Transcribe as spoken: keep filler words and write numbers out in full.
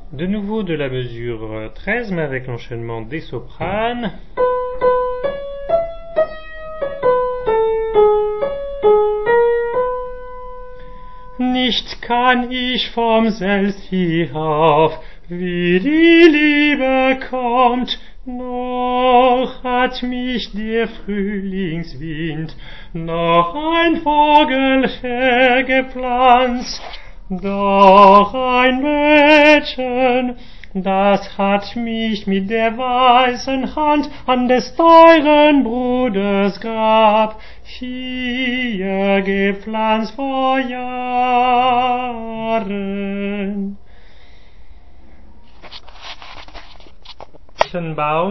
De nouveau de la mesure treize, mais avec l'enchaînement des sopranes. Nicht kann ich vom Selbst hinauf, wie die Liebe kommt, noch hat mich der Frühlingswind, noch ein Vogel hergepflanzt, doch ein Mädchen, das hat mich mit der weißen Hand an des teuren Bruders Grab hier gepflanzt vor Jahren. Baum